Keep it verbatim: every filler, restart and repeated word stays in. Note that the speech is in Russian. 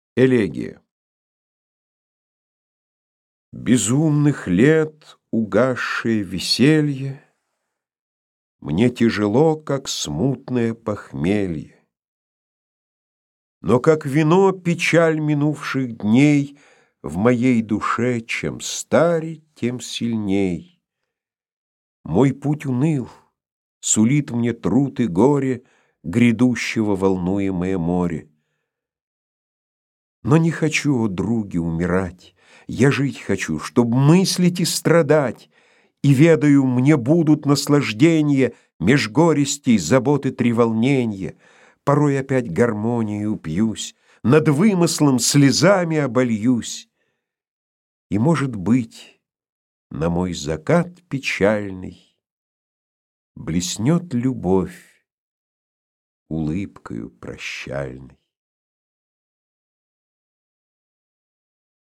Элегия. Безумных лет угасшее веселье Мне тяжело, как смутное похмелье. Но как вино печаль минувших дней В моей душе чем старе, тем сильней. Мой путь уныл, сулит мне труд и горе Грядущего волнуемое море. Но не хочу, о други, умирать. Я жить хочу, чтоб мыслить и страдать. И ведаю, мне будут наслаждения Меж горестей, заботы треволненья. Порой опять гармонией упьюсь, Над вымыслом слезами обольюсь. И, может быть, на мой закат печальный Блеснет любовь улыбкою прощальной.